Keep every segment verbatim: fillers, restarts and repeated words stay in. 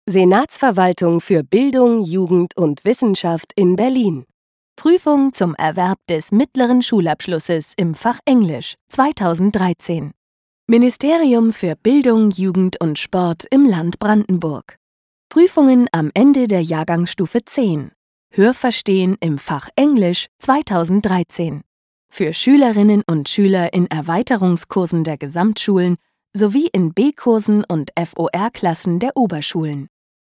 Senatsverwaltung für Bildung, Jugend und Wissenschaft in Berlin. Prüfung zum Erwerb des mittleren Schulabschlusses im Fach Englisch zweitausenddreizehn. Ministerium für Bildung, Jugend und Sport im Land Brandenburg. Prüfungen am Ende der Jahrgangsstufe zehn. Hörverstehen im Fach Englisch zweitausenddreizehn. Für Schülerinnen und Schüler in Erweiterungskursen der Gesamtschulen sowie in B-Kursen und F O R-Klassen der Oberschulen.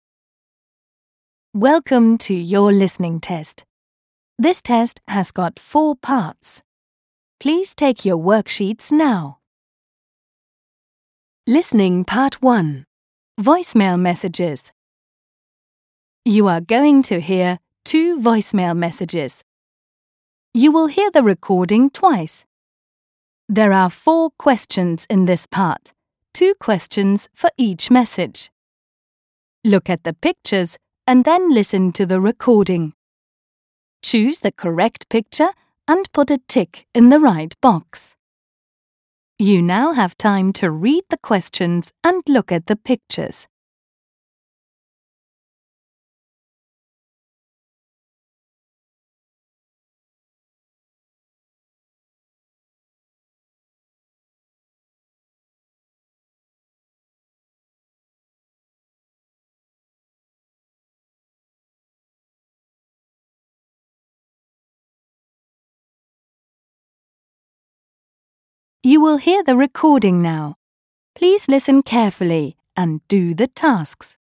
Welcome to your listening test. This test has got four parts. Please take your worksheets now. Listening Part one. Voicemail messages. You are going to hear two voicemail messages. You will hear the recording twice. There are four questions in this part, two questions for each message. Look at the pictures and then listen to the recording. Choose the correct picture and put a tick in the right box. You now have time to read the questions and look at the pictures. You will hear the recording now. Please listen carefully and do the tasks.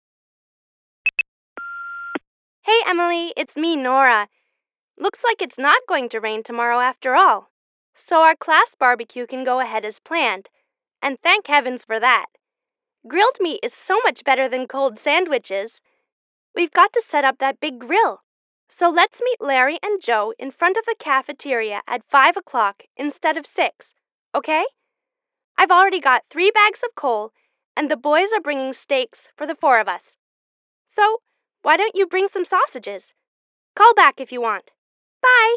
Hey, Emily, it's me, Nora. Looks like it's not going to rain tomorrow after all. So our class barbecue can go ahead as planned. And thank heavens for that. Grilled meat is so much better than cold sandwiches. We've got to set up that big grill. So let's meet Larry and Joe in front of the cafeteria at five o'clock instead of six. Okay? I've already got three bags of coal, and the boys are bringing steaks for the four of us. So, why don't you bring some sausages? Call back if you want. Bye!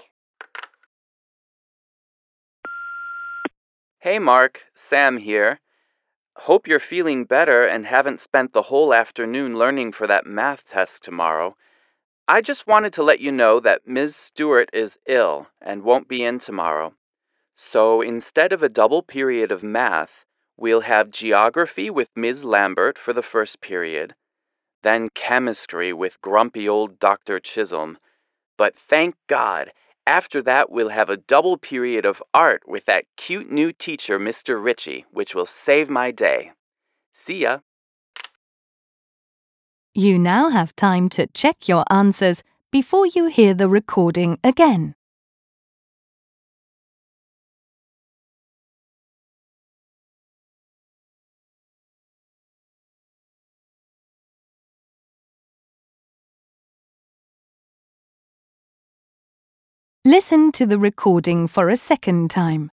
Hey Mark, Sam here. Hope you're feeling better and haven't spent the whole afternoon learning for that math test tomorrow. I just wanted to let you know that Miz Stewart is ill and won't be in tomorrow. So instead of a double period of math, we'll have geography with Miz Lambert for the first period, then chemistry with grumpy old Doctor Chisholm. But thank God, after that we'll have a double period of art with that cute new teacher, Mister Ritchie, which will save my day. See ya. You now have time to check your answers before you hear the recording again. Listen to the recording for a second time.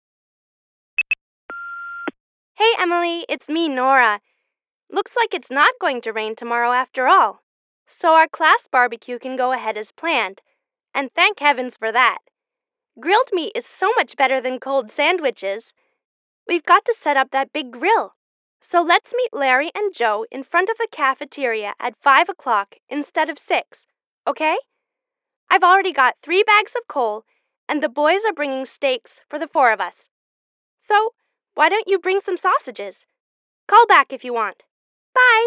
Hey, Emily, it's me, Nora. Looks like it's not going to rain tomorrow after all. So our class barbecue can go ahead as planned. And thank heavens for that. Grilled meat is so much better than cold sandwiches. We've got to set up that big grill. So let's meet Larry and Joe in front of the cafeteria at five o'clock instead of six. Okay? I've already got three bags of coal, and the boys are bringing steaks for the four of us. So, why don't you bring some sausages? Call back if you want. Bye!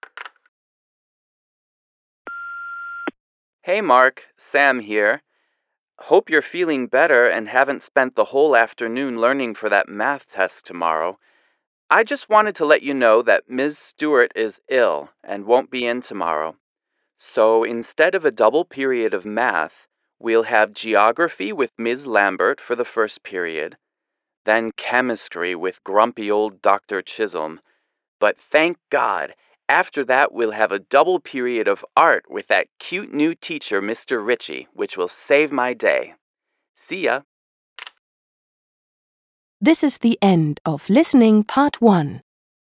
Hey Mark, Sam here. Hope you're feeling better and haven't spent the whole afternoon learning for that math test tomorrow. I just wanted to let you know that Miz Stewart is ill and won't be in tomorrow. So instead of a double period of math, we'll have geography with Miz Lambert for the first period, then chemistry with grumpy old Doctor Chisholm. But thank God, after that we'll have a double period of art with that cute new teacher, Mister Ritchie, which will save my day. See ya. This is the end of Listening Part one.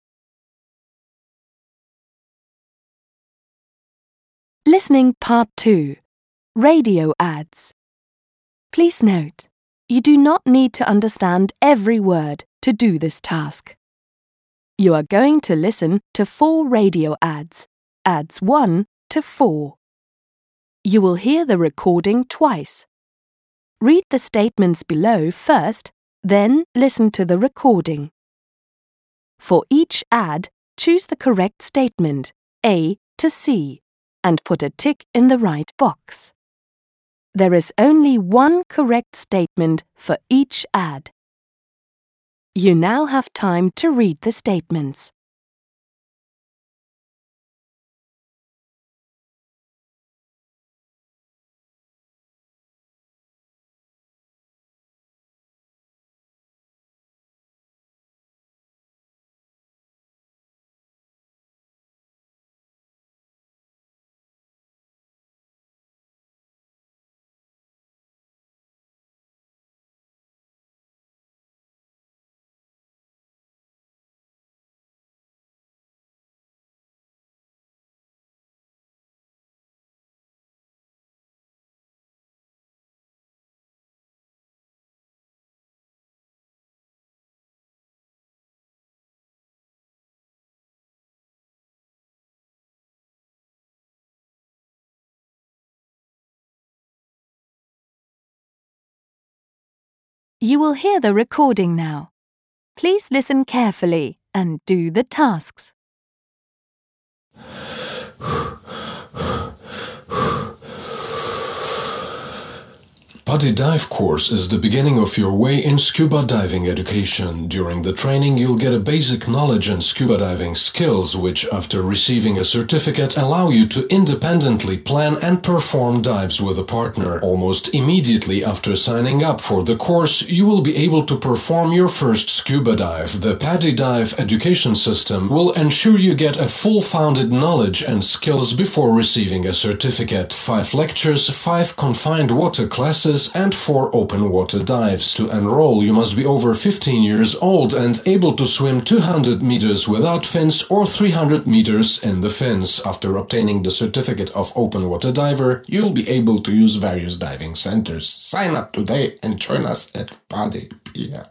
Listening Part two. Radio ads. Please note, you do not need to understand every word to do this task. You are going to listen to four radio ads adds one to four. You will hear the recording twice. Read the statements below first, then listen to the recording. For each add, choose the correct statement, A to C, and put a tick in the right box. There is only one correct statement for each add. You now have time to read the statements. You will hear the recording now. Please listen carefully and do the tasks. PADI Dive course is the beginning of your way in scuba diving education. During the training, you'll get a basic knowledge and scuba diving skills, which, after receiving a certificate, allow you to independently plan and perform dives with a partner. Almost immediately after signing up for the course, you will be able to perform your first scuba dive. The PADI Dive education system will ensure you get a full-founded knowledge and skills before receiving a certificate. Five lectures, five confined water classes, and four open water dives. To enroll, you must be over fifteen years old and able to swim two hundred meters without fins or three hundred meters in the fins. After obtaining the certificate of open water diver, you'll be able to use various diving centers. Sign up today and join us at PADI. Yeah.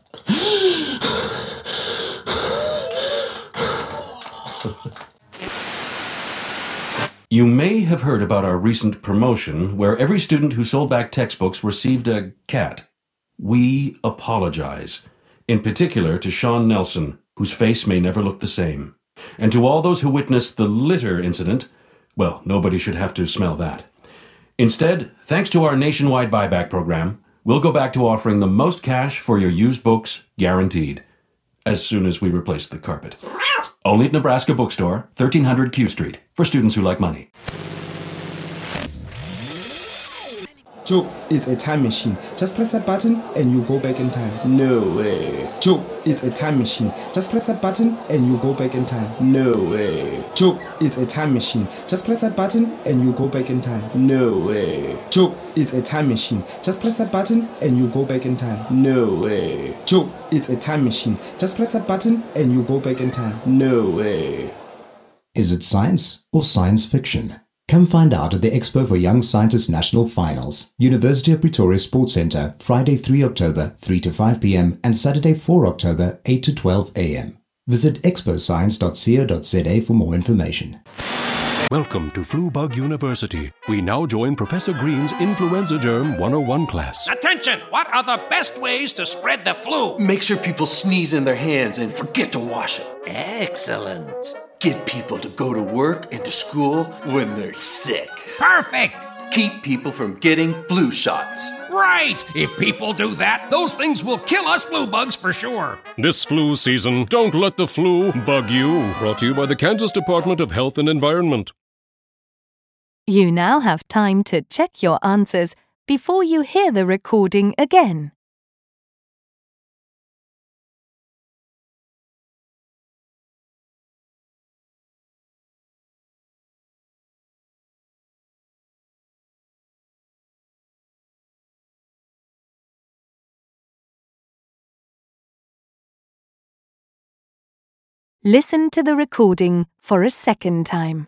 You may have heard about our recent promotion where every student who sold back textbooks received a cat. We apologize, in particular to Sean Nelson, whose face may never look the same. And to all those who witnessed the litter incident, well, nobody should have to smell that. Instead, thanks to our nationwide buyback program, we'll go back to offering the most cash for your used books, guaranteed, as soon as we replace the carpet. Only at Nebraska Bookstore, thirteen hundred Q Street, for students who like money. Joe, it's a time machine. Just press that button and you'll go back in time. No way. Joe, it's a time machine. Just press that button and you'll go back in time. No way. Joe, it's a time machine. Just press that button and you'll go back in time. No way. Joe, it's a time machine. Just press that button and you'll go back in time. No way. Joe, it's a time machine. Just press that button and you'll go back in time. No way. Is it science or science fiction? Come find out at the Expo for Young Scientists National Finals, University of Pretoria Sports Centre, Friday the third of October, three to five p m and Saturday the fourth of October, eight to twelve a m Visit expo science dot co dot z a for more information. Welcome to Flu Bug University. We now join Professor Green's Influenza Germ one oh one class. Attention! What are the best ways to spread the flu? Make sure people sneeze in their hands and forget to wash it. Excellent. Get people to go to work and to school when they're sick. Perfect! Keep people from getting flu shots. Right! If people do that, those things will kill us flu bugs for sure. This flu season, don't let the flu bug you. Brought to you by the Kansas Department of Health and Environment. You now have time to check your answers before you hear the recording again. Listen to the recording for a second time.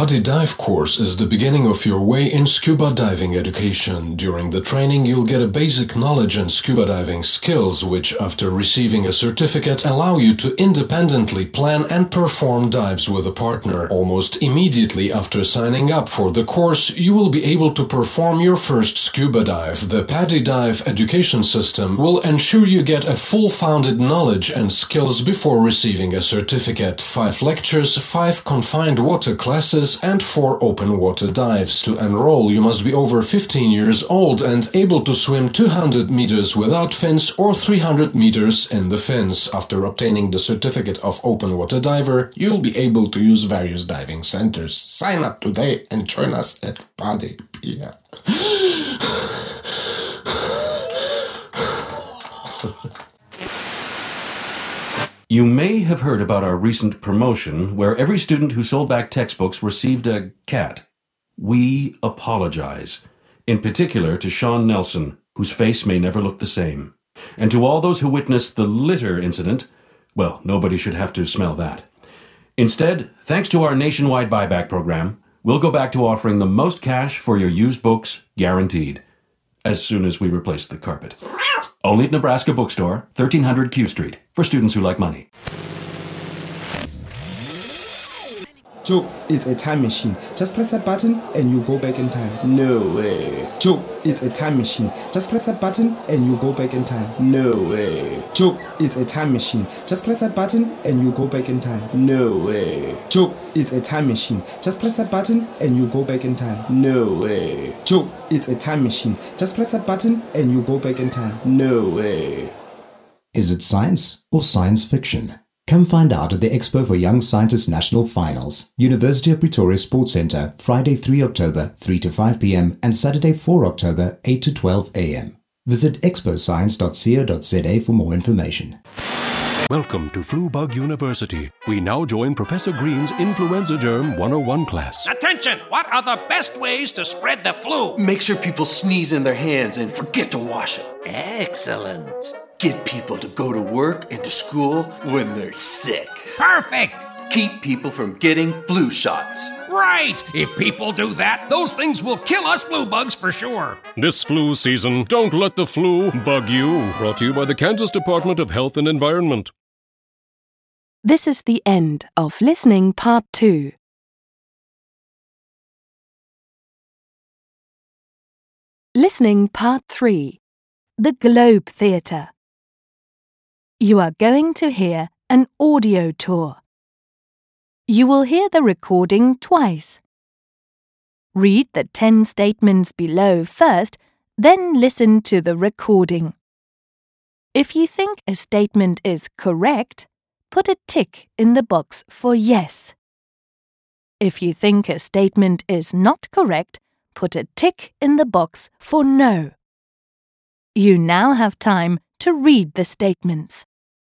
PADI dive course is the beginning of your way in scuba diving education. During the training, you'll get a basic knowledge and scuba diving skills, which, after receiving a certificate, allow you to independently plan and perform dives with a partner. Almost immediately after signing up for the course, you will be able to perform your first scuba dive. The PADI dive education system will ensure you get a full-founded knowledge and skills before receiving a certificate. Five lectures, five confined water classes, and four open water dives. To enroll, you must be over fifteen years old and able to swim two hundred meters without fins or three hundred meters in the fins. After obtaining the certificate of open water diver, you'll be able to use various diving centers. Sign up today and join us at PADI. Yeah. You may have heard about our recent promotion where every student who sold back textbooks received a cat. We apologize, in particular to Sean Nelson, whose face may never look the same. And to all those who witnessed the litter incident, well, nobody should have to smell that. Instead, thanks to our nationwide buyback program, we'll go back to offering the most cash for your used books, guaranteed, as soon as we replace the carpet. Only at Nebraska Bookstore, thirteen hundred Q Street, for students who like money. Joe, it's a time machine. Just press that button and you go back in time. No way. Joe, it's a time machine. Just press that button and you go back in time. No way. Joe, it's a time machine. Just press that button and you go back in time. No way. Joe, it's a time machine. Just press that button and you go back in time. No way. Joe, it's a time machine. Just press that button and you go back in time. No way. Is it science or science fiction? Come find out at the Expo for Young Scientists National Finals, University of Pretoria Sports Centre, Friday the third of October, three to five p.m. and Saturday the fourth of October, eight to twelve a.m. Visit expo science dot co dot za for more information. Welcome to Flubug University. We now join Professor Green's Influenza Germ one oh one class. Attention! What are the best ways to spread the flu? Make sure people sneeze in their hands and forget to wash it. Excellent. Get people to go to work and to school when they're sick. Perfect! Keep people from getting flu shots. Right! If people do that, those things will kill us flu bugs for sure. This flu season, don't let the flu bug you. Brought to you by the Kansas Department of Health and Environment. This is the end of Listening Part two. Listening Part three. The Globe Theatre. You are going to hear an audio tour. You will hear the recording twice. Read the ten statements below first, then listen to the recording. If you think a statement is correct, put a tick in the box for yes. If you think a statement is not correct, put a tick in the box for no. You now have time to read the statements.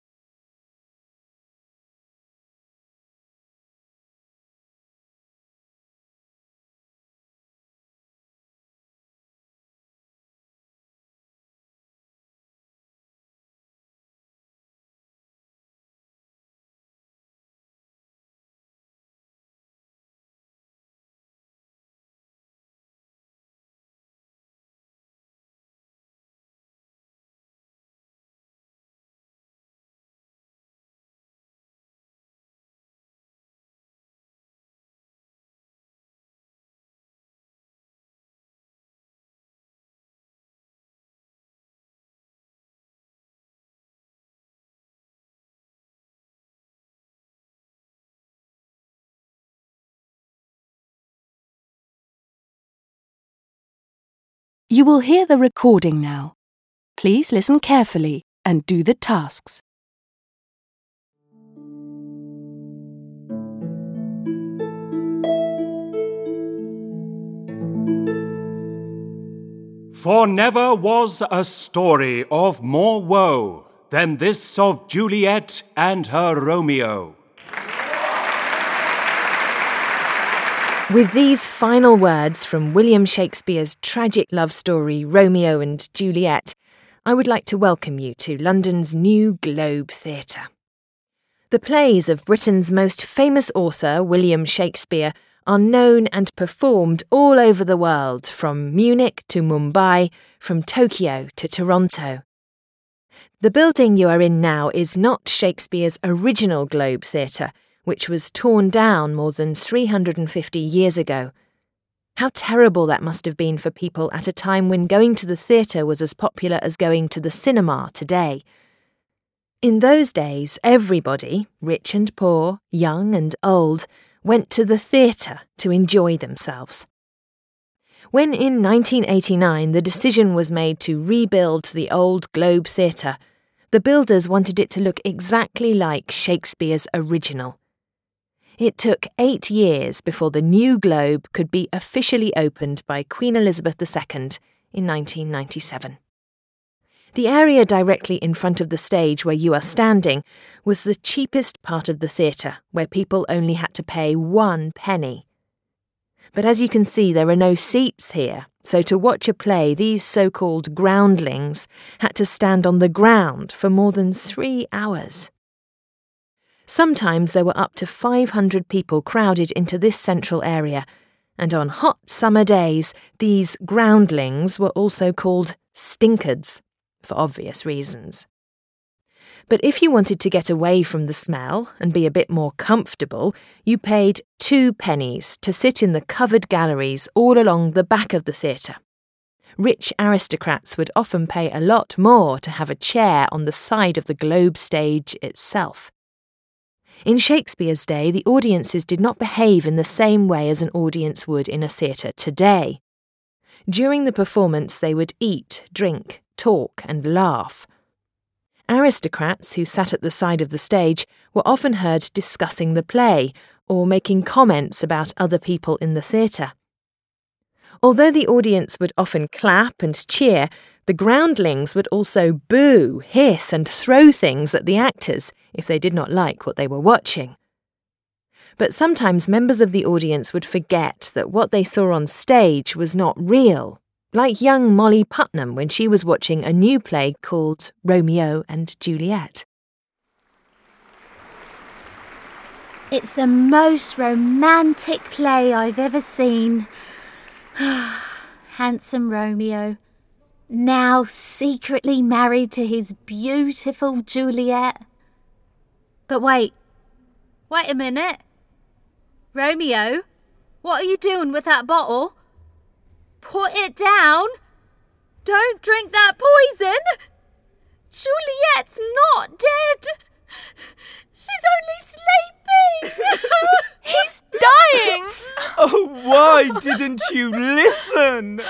You will hear the recording now. Please listen carefully and do the tasks. For never was a story of more woe than this of Juliet and her Romeo. With these final words from William Shakespeare's tragic love story Romeo and Juliet, I would like to welcome you to London's new Globe Theatre. The plays of Britain's most famous author, William Shakespeare, are known and performed all over the world, from Munich to Mumbai, from Tokyo to Toronto. The building you are in now is not Shakespeare's original Globe Theatre, which was torn down more than three hundred fifty years ago. How terrible that must have been for people at a time when going to the theatre was as popular as going to the cinema today. In those days, everybody, rich and poor, young and old, went to the theatre to enjoy themselves. When in nineteen eighty-nine the decision was made to rebuild the old Globe Theatre, the builders wanted it to look exactly like Shakespeare's original. It took eight years before the new Globe could be officially opened by Queen Elizabeth the Second in nineteen ninety-seven. The area directly in front of the stage where you are standing was the cheapest part of the theatre, where people only had to pay one penny. But as you can see, there are no seats here, so to watch a play, these so-called groundlings had to stand on the ground for more than three hours. Sometimes there were up to five hundred people crowded into this central area, and on hot summer days, these groundlings were also called stinkards, for obvious reasons. But if you wanted to get away from the smell and be a bit more comfortable, you paid two pennies to sit in the covered galleries all along the back of the theatre. Rich aristocrats would often pay a lot more to have a chair on the side of the Globe stage itself. In Shakespeare's day, the audiences did not behave in the same way as an audience would in a theatre today. During the performance, they would eat, drink, talk, and laugh. Aristocrats who sat at the side of the stage were often heard discussing the play or making comments about other people in the theatre. Although the audience would often clap and cheer, the groundlings would also boo, hiss, and throw things at the actors if they did not like what they were watching. But sometimes members of the audience would forget that what they saw on stage was not real, like young Molly Putnam when she was watching a new play called Romeo and Juliet. It's the most romantic play I've ever seen. Handsome Romeo, now secretly married to his beautiful Juliet. But wait, wait a minute. Romeo, what are you doing with that bottle? Put it down. Don't drink that poison. Juliet's not dead. She's only sleeping. He's dying. Oh, why didn't you listen?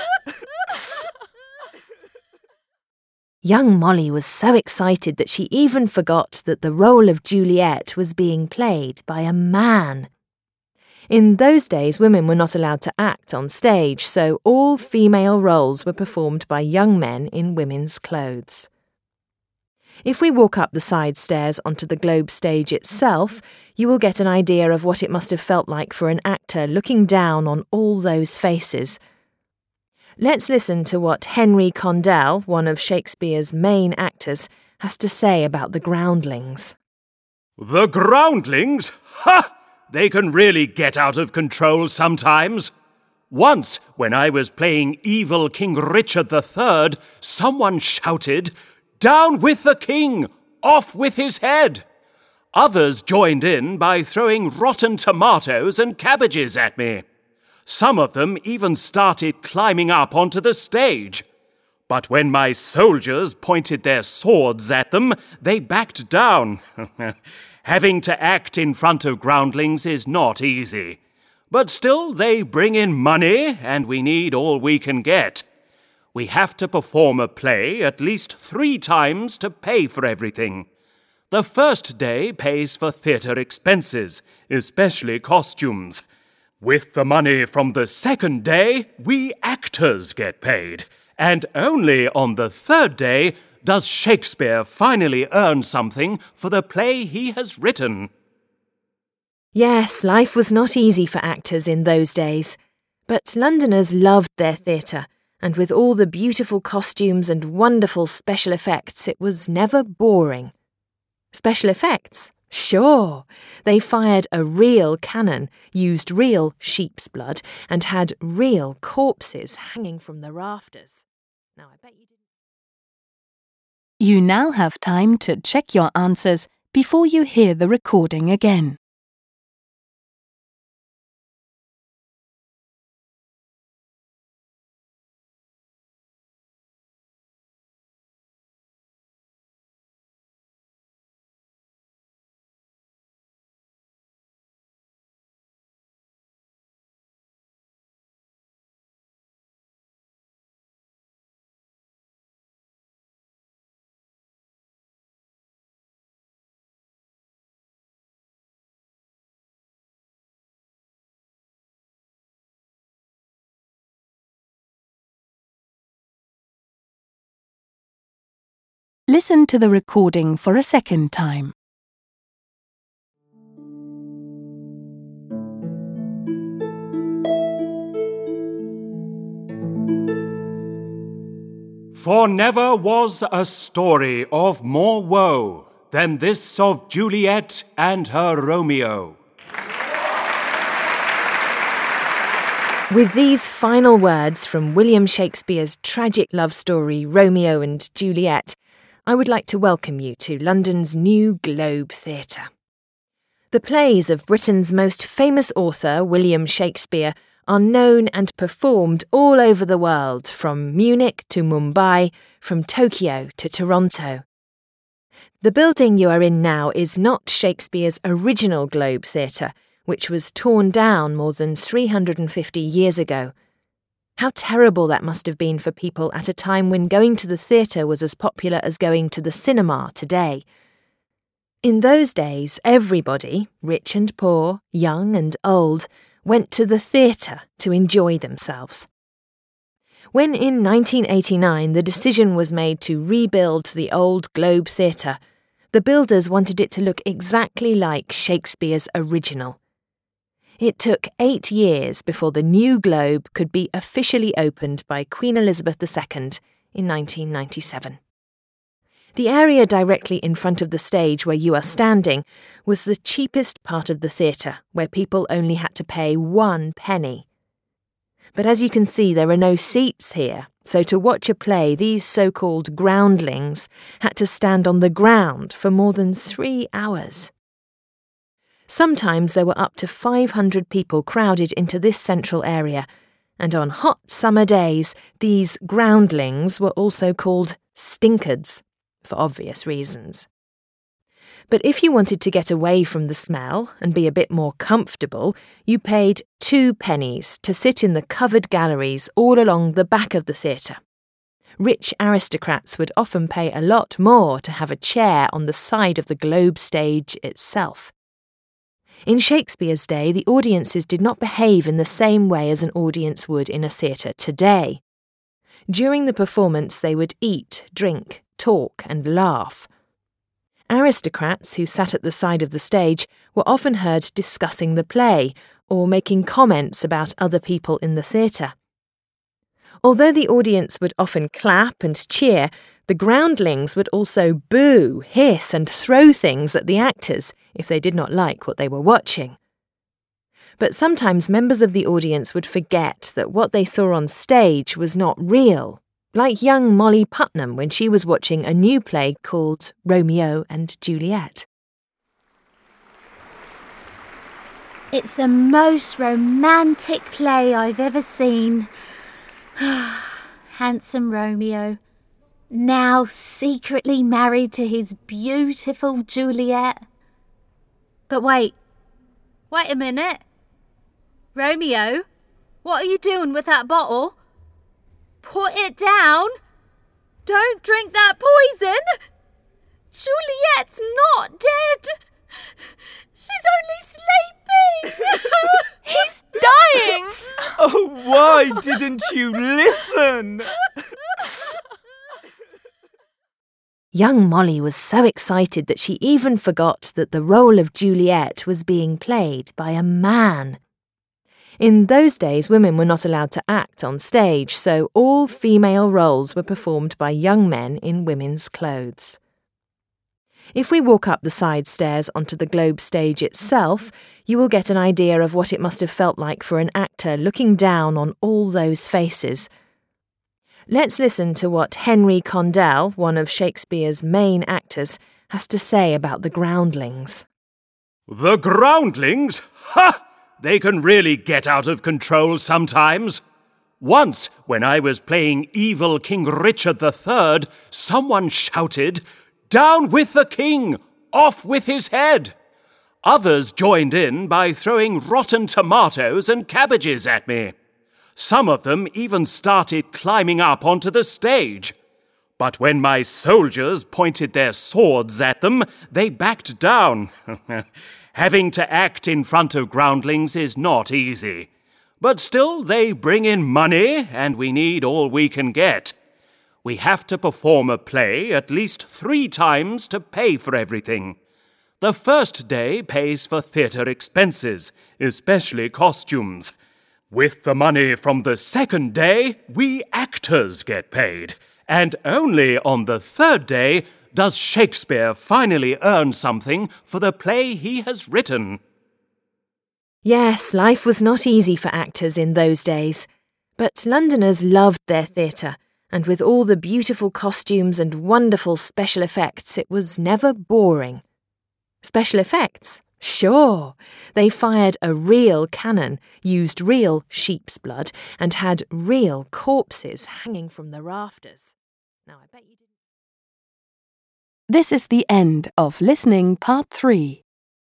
Young Molly was so excited that she even forgot that the role of Juliet was being played by a man. In those days, women were not allowed to act on stage, so all female roles were performed by young men in women's clothes. If we walk up the side stairs onto the Globe stage itself, you will get an idea of what it must have felt like for an actor looking down on all those faces. Let's listen to what Henry Condell, one of Shakespeare's main actors, has to say about the groundlings. The groundlings? Ha! They can really get out of control sometimes. Once, when I was playing evil King Richard the Third, someone shouted, "Down with the king! Off with his head!" Others joined in by throwing rotten tomatoes and cabbages at me. Some of them even started climbing up onto the stage. But when my soldiers pointed their swords at them, they backed down. Having to act in front of groundlings is not easy. But still, they bring in money, and we need all we can get. We have to perform a play at least three times to pay for everything. The first day pays for theatre expenses, especially costumes. With the money from the second day, we actors get paid. And only on the third day does Shakespeare finally earn something for the play he has written. Yes, life was not easy for actors in those days. But Londoners loved their theatre, and with all the beautiful costumes and wonderful special effects, it was never boring. Special effects Sure, they fired a real cannon, used real sheep's blood, and had real corpses hanging from the rafters. Now, I bet you didn't. You now have time to check your answers before you hear the recording again. Listen to the recording for a second time. For never was a story of more woe than this of Juliet and her Romeo. With these final words from William Shakespeare's tragic love story Romeo and Juliet, I would like to welcome you to London's New Globe Theatre. The plays of Britain's most famous author, William Shakespeare, are known and performed all over the world, from Munich to Mumbai, from Tokyo to Toronto. The building you are in now is not Shakespeare's original Globe Theatre, which was torn down more than three hundred fifty years ago. How terrible that must have been for people at a time when going to the theatre was as popular as going to the cinema today. In those days, everybody, rich and poor, young and old, went to the theatre to enjoy themselves. When in nineteen eighty-nine the decision was made to rebuild the old Globe Theatre, the builders wanted it to look exactly like Shakespeare's original. It took eight years before the new Globe could be officially opened by Queen Elizabeth the Second in nineteen ninety-seven. The area directly in front of the stage where you are standing was the cheapest part of the theatre, where people only had to pay one penny. But as you can see, there are no seats here, so to watch a play, these so-called groundlings had to stand on the ground for more than three hours. Sometimes there were up to five hundred people crowded into this central area, and on hot summer days, these groundlings were also called stinkards, for obvious reasons. But if you wanted to get away from the smell and be a bit more comfortable, you paid two pennies to sit in the covered galleries all along the back of the theatre. Rich aristocrats would often pay a lot more to have a chair on the side of the Globe stage itself. In Shakespeare's day, the audiences did not behave in the same way as an audience would in a theatre today. During the performance, they would eat, drink, talk, and laugh. Aristocrats who sat at the side of the stage were often heard discussing the play or making comments about other people in the theatre. Although the audience would often clap and cheer, the groundlings would also boo, hiss, and throw things at the actors if they did not like what they were watching. But sometimes members of the audience would forget that what they saw on stage was not real, like young Molly Putnam when she was watching a new play called Romeo and Juliet. It's the most romantic play I've ever seen. Handsome Romeo, now secretly married to his beautiful Juliet. But wait, wait a minute. Romeo, what are you doing with that bottle? Put it down. Don't drink that poison. Juliet's not dead. She's only sleeping. He's dying. Oh, why didn't you listen? Young Molly was so excited that she even forgot that the role of Juliet was being played by a man. In those days, women were not allowed to act on stage, so all female roles were performed by young men in women's clothes. If we walk up the side stairs onto the Globe stage itself, you will get an idea of what it must have felt like for an actor looking down on all those faces. Let's listen to what Henry Condell, one of Shakespeare's main actors, has to say about the groundlings. The groundlings? Ha! They can really get out of control sometimes. Once, when I was playing evil King Richard the Third, someone shouted, "Down with the king! Off with his head!" Others joined in by throwing rotten tomatoes and cabbages at me. Some of them even started climbing up onto the stage. But when my soldiers pointed their swords at them, they backed down. Having to act in front of groundlings is not easy. But still, they bring in money, and we need all we can get. We have to perform a play at least three times to pay for everything. The first day pays for theatre expenses, especially costumes. With the money from the second day, we actors get paid. And only on the third day does Shakespeare finally earn something for the play he has written. Yes, life was not easy for actors in those days. But Londoners loved their theatre, and with all the beautiful costumes and wonderful special effects, it was never boring. Special effects? Sure. They fired a real cannon, used real sheep's blood, and had real corpses hanging from the rafters. Now, I bet you didn't. This is the end of listening part three.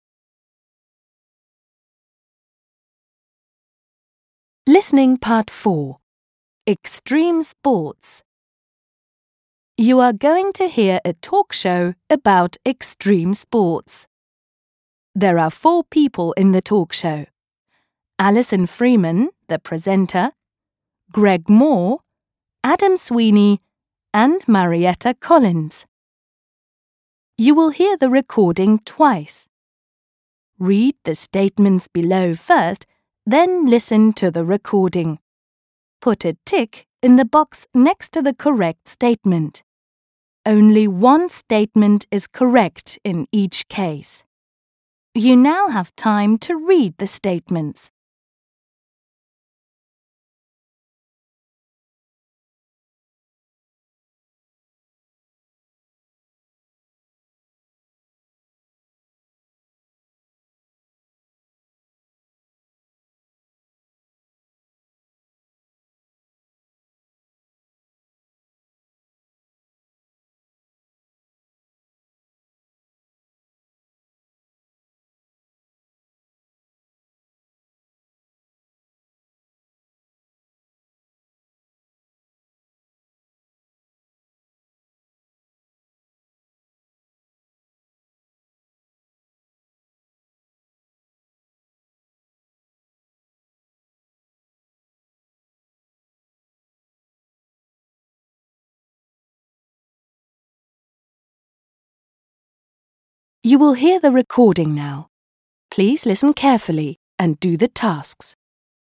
Listening part four. Extreme sports. You are going to hear a talk show about extreme sports. There are four people in the talk show: Alison Freeman, the presenter, Greg Moore, Adam Sweeney, and Marietta Collins. You will hear the recording twice. Read the statements below first, then listen to the recording. Put a tick in the box next to the correct statement. Only one statement is correct in each case. You now have time to read the statements. You will hear the recording now. Please listen carefully and do the tasks.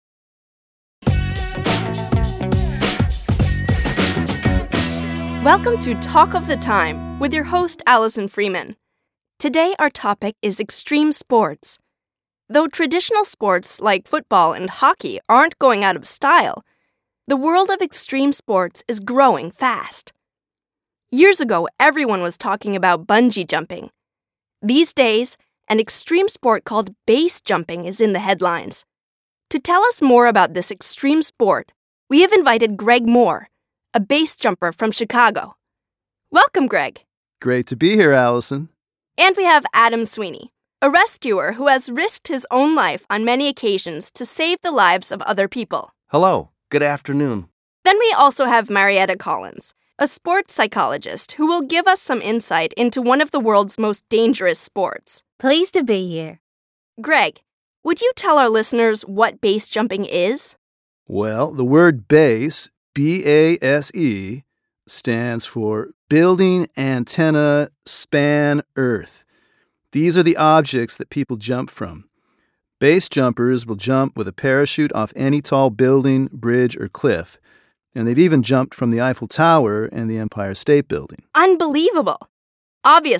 Welcome to Talk of the Time with your host, Alison Freeman. Today our topic is extreme sports. Though traditional sports like football and hockey aren't going out of style, the world of extreme sports is growing fast. Years ago, everyone was talking about bungee jumping. These days, an extreme sport called base jumping is in the headlines. To tell us more about this extreme sport, we have invited Greg Moore, a base jumper from Chicago. Welcome, Greg. Great to be here, Allison. And we have Adam Sweeney, a rescuer who has risked his own life on many occasions to save the lives of other people. Hello. Good afternoon. Then we also have Marietta Collins, a sports psychologist who will give us some insight into one of the world's most dangerous sports. Pleased to be here. Greg, would you tell our listeners what base jumping is? Well, the word base, B A S E, stands for building, antenna, span, earth. These are the objects that people jump from. Base jumpers will jump with a parachute off any tall building, bridge, or cliff. And they've even jumped from the Eiffel Tower and the Empire State Building. Unbelievable! Obviously,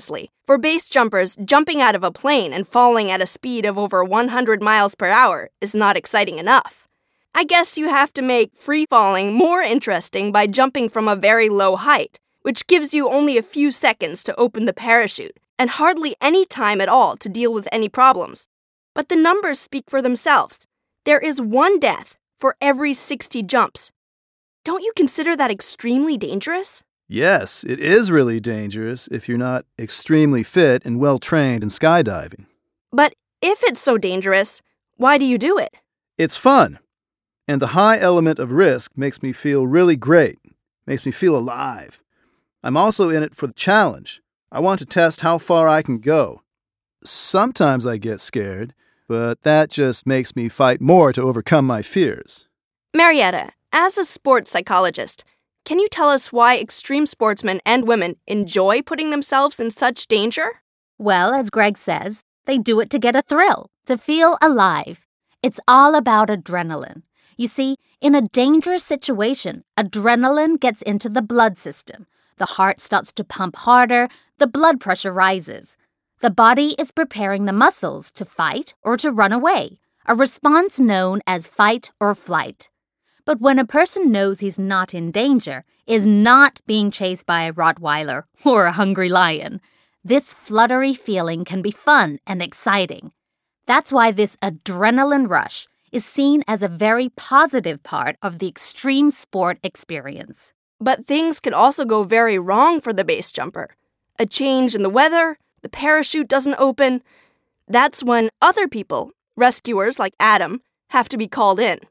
For base jumpers, jumping out of a plane and falling at a speed of over one hundred miles per hour is not exciting enough. I guess you have to make free falling more interesting by jumping from a very low height, which gives you only a few seconds to open the parachute and hardly any time at all to deal with any problems. But the numbers speak for themselves. There is one death for every sixty jumps. Don't you consider that extremely dangerous? Yes, it is really dangerous if you're not extremely fit and well-trained in skydiving. But if it's so dangerous, why do you do it? It's fun. And the high element of risk makes me feel really great, makes me feel alive. I'm also in it for the challenge. I want to test how far I can go. Sometimes I get scared, but that just makes me fight more to overcome my fears. Marietta, as a sports psychologist, can you tell us why extreme sportsmen and women enjoy putting themselves in such danger? Well, as Greg says, they do it to get a thrill, to feel alive. It's all about adrenaline. You see, in a dangerous situation, adrenaline gets into the blood system. The heart starts to pump harder, the blood pressure rises. The body is preparing the muscles to fight or to run away, a response known as fight or flight. But when a person knows he's not in danger, is not being chased by a Rottweiler or a hungry lion, this fluttery feeling can be fun and exciting. That's why this adrenaline rush is seen as a very positive part of the extreme sport experience. But things could also go very wrong for the base jumper. A change in the weather, the parachute doesn't open. That's when other people, rescuers like Adam, have to be called in.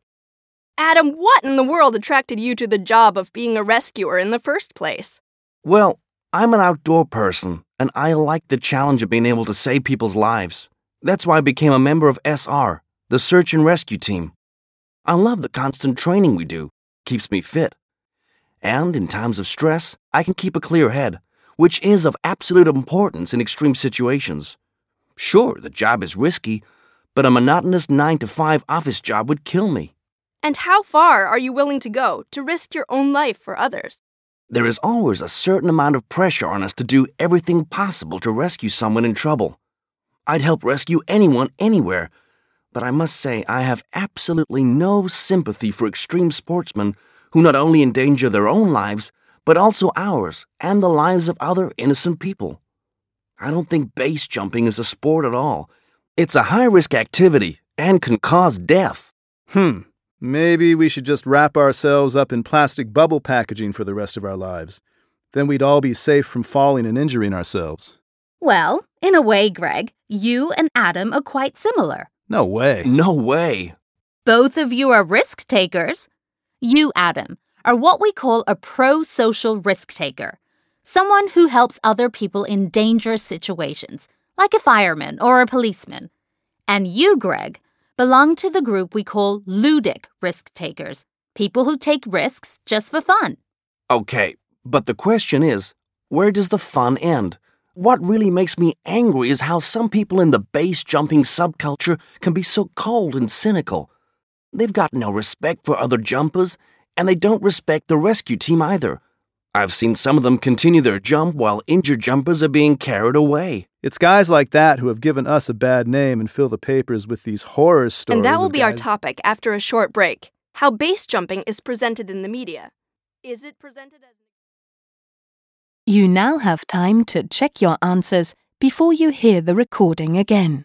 Adam, what in the world attracted you to the job of being a rescuer in the first place? Well, I'm an outdoor person, and I like the challenge of being able to save people's lives. That's why I became a member of S R, the search and rescue team. I love the constant training we do. Keeps me fit. And in times of stress, I can keep a clear head, which is of absolute importance in extreme situations. Sure, the job is risky, but a monotonous nine to five office job would kill me. And how far are you willing to go to risk your own life for others? There is always a certain amount of pressure on us to do everything possible to rescue someone in trouble. I'd help rescue anyone anywhere, but I must say I have absolutely no sympathy for extreme sportsmen who not only endanger their own lives, but also ours and the lives of other innocent people. I don't think base jumping is a sport at all. It's a high-risk activity and can cause death. Hmm. Maybe we should just wrap ourselves up in plastic bubble packaging for the rest of our lives. Then we'd all be safe from falling and injuring ourselves. Well, in a way, Greg, you and Adam are quite similar. No way. No way. Both of you are risk takers. You, Adam, are what we call a pro-social risk taker, someone who helps other people in dangerous situations, like a fireman or a policeman. And you, Greg, belong to the group we call ludic risk takers, people who take risks just for fun. Okay, but the question is, where does the fun end? What really makes me angry is how some people in the base jumping subculture can be so cold and cynical. They've got no respect for other jumpers, and they don't respect the rescue team either. I've seen some of them continue their jump while injured jumpers are being carried away. It's guys like that who have given us a bad name and fill the papers with these horror stories. And that will be guys... our topic after a short break. How base jumping is presented in the media. Is it presented as... You now have time to check your answers before you hear the recording again.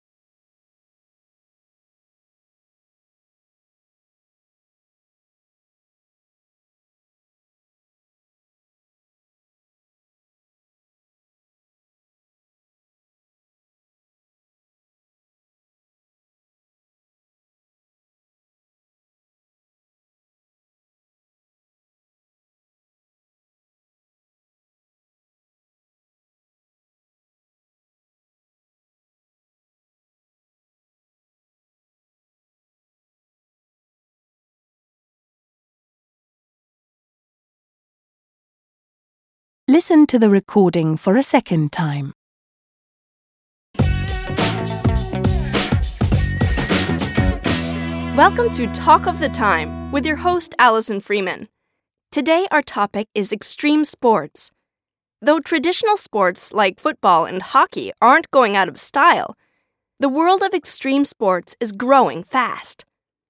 Listen to the recording for a second time. Welcome to Talk of the Time with your host, Allison Freeman. Today our topic is extreme sports. Though traditional sports like football and hockey aren't going out of style, the world of extreme sports is growing fast.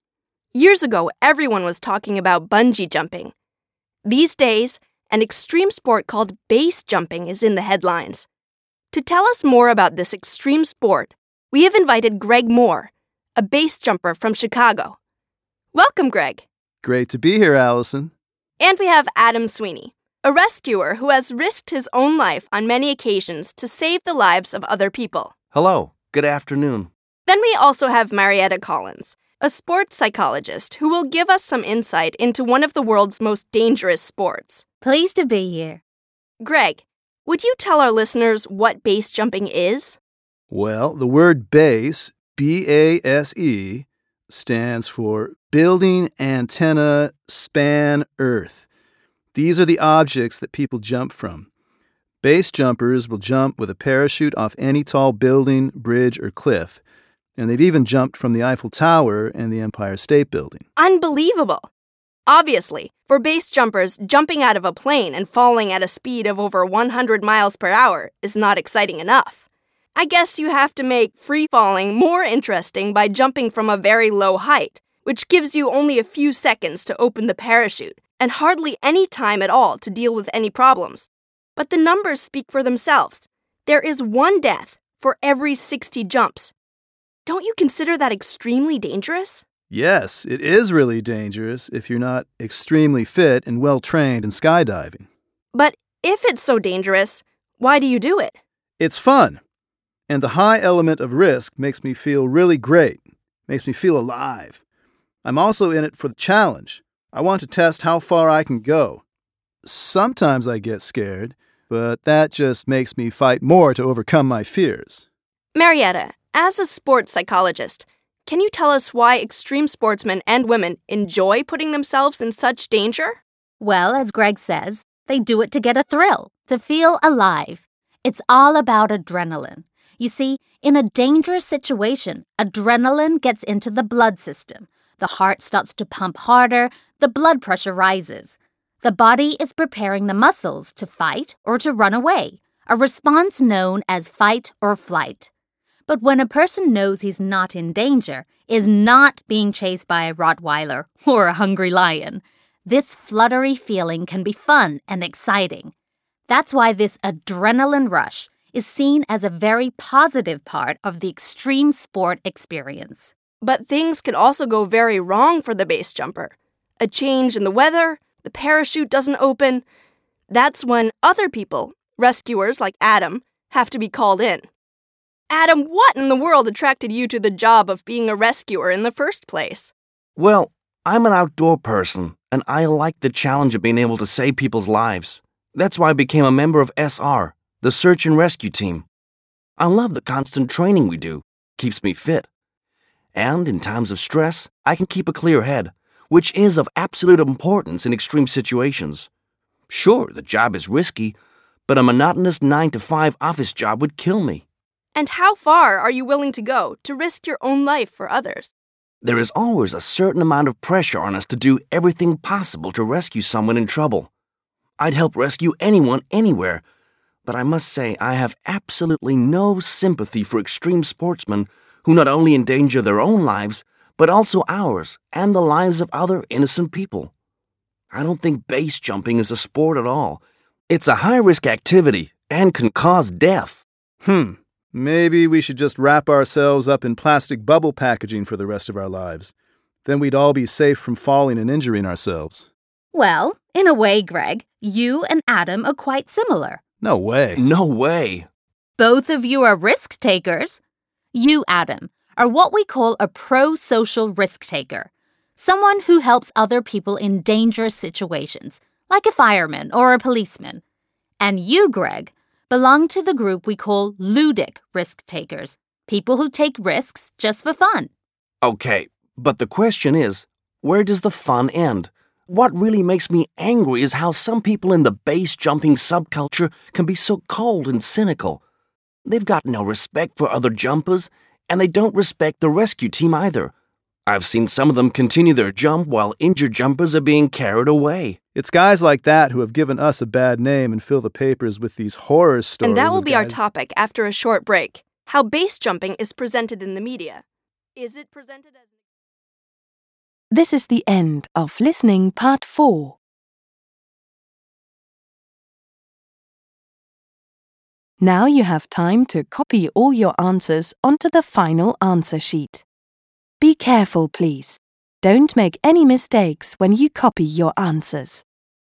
Years ago, everyone was talking about bungee jumping. These days, an extreme sport called base jumping is in the headlines. To tell us more about this extreme sport, we have invited Greg Moore, a base jumper from Chicago. Welcome, Greg. Great to be here, Allison. And we have Adam Sweeney, a rescuer who has risked his own life on many occasions to save the lives of other people. Hello. Good afternoon. Then we also have Marietta Collins, a sports psychologist who will give us some insight into one of the world's most dangerous sports. Pleased to be here. Greg, would you tell our listeners what base jumping is? Well, the word base, B A S E, stands for Building, Antenna, Span, Earth. These are the objects that people jump from. Base jumpers will jump with a parachute off any tall building, bridge, or cliff, and they've even jumped from the Eiffel Tower and the Empire State Building. Unbelievable! Obviously, for base jumpers, jumping out of a plane and falling at a speed of over one hundred miles per hour is not exciting enough. I guess you have to make free-falling more interesting by jumping from a very low height, which gives you only a few seconds to open the parachute, and hardly any time at all to deal with any problems. But the numbers speak for themselves. There is one death for every sixty jumps. Don't you consider that extremely dangerous? Yes, it is really dangerous if you're not extremely fit and well-trained in skydiving. But if it's so dangerous, why do you do it? It's fun. And the high element of risk makes me feel really great, makes me feel alive. I'm also in it for the challenge. I want to test how far I can go. Sometimes I get scared, but that just makes me fight more to overcome my fears. Marietta, as a sports psychologist, can you tell us why extreme sportsmen and women enjoy putting themselves in such danger? Well, as Greg says, they do it to get a thrill, to feel alive. It's all about adrenaline. You see, in a dangerous situation, adrenaline gets into the blood system. The heart starts to pump harder, the blood pressure rises. The body is preparing the muscles to fight or to run away, a response known as fight or flight. But when a person knows he's not in danger, is not being chased by a Rottweiler or a hungry lion, this fluttery feeling can be fun and exciting. That's why this adrenaline rush is seen as a very positive part of the extreme sport experience. But things could also go very wrong for the base jumper. A change in the weather, the parachute doesn't open. That's when other people, rescuers like Adam, have to be called in. Adam, what in the world attracted you to the job of being a rescuer in the first place? Well, I'm an outdoor person, and I like the challenge of being able to save people's lives. That's why I became a member of S R, the search and rescue team. I love the constant training we do. Keeps me fit. And in times of stress, I can keep a clear head, which is of absolute importance in extreme situations. Sure, the job is risky, but a monotonous nine to five office job would kill me. And how far are you willing to go to risk your own life for others? There is always a certain amount of pressure on us to do everything possible to rescue someone in trouble. I'd help rescue anyone anywhere, but I must say I have absolutely no sympathy for extreme sportsmen who not only endanger their own lives, but also ours and the lives of other innocent people. I don't think base jumping is a sport at all. It's a high-risk activity and can cause death. Hmm. Maybe we should just wrap ourselves up in plastic bubble packaging for the rest of our lives. Then we'd all be safe from falling and injuring ourselves. Well, in a way, Greg, you and Adam are quite similar. No way. No way. Both of you are risk takers. You, Adam, are what we call a pro-social risk taker, someone who helps other people in dangerous situations, like a fireman or a policeman. And you, Greg, belong to the group we call ludic risk takers, people who take risks just for fun. Okay, but the question is, where does the fun end? What really makes me angry is how some people in the base jumping subculture can be so cold and cynical. They've got no respect for other jumpers, and they don't respect the rescue team either. I've seen some of them continue their jump while injured jumpers are being carried away. It's guys like that who have given us a bad name and fill the papers with these horror stories. And that will of be our guys- topic after a short break. How base jumping is presented in the media. Is it presented as... This is the end of listening part four. Now you have time to copy all your answers onto the final answer sheet. Be careful, please. Don't make any mistakes when you copy your answers.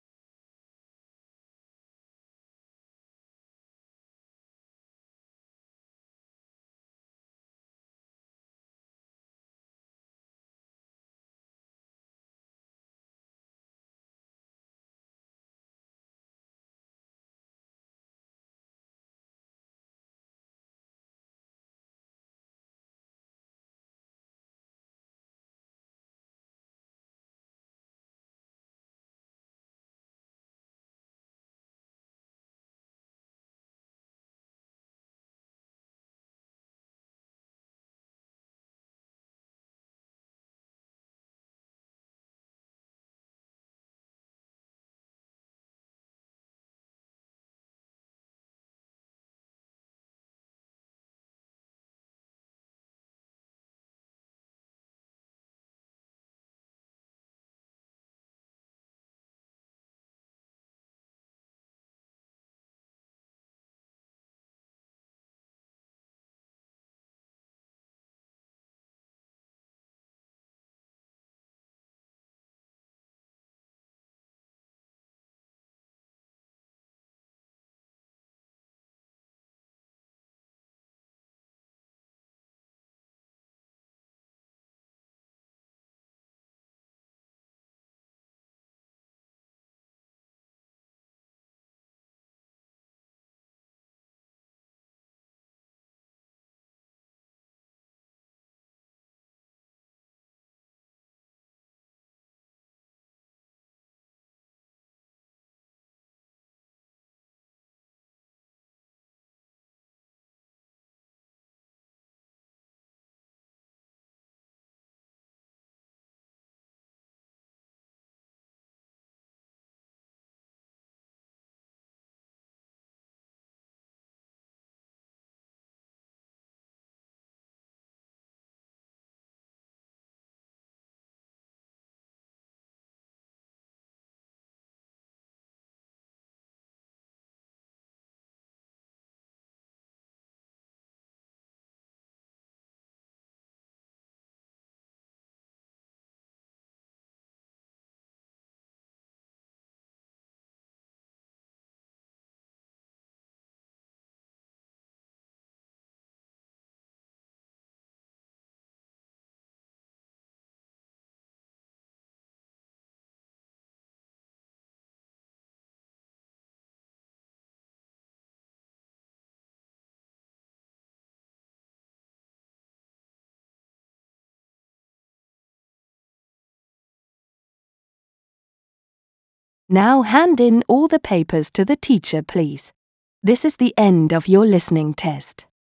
Now hand in all the papers to the teacher, please. This is the end of your listening test.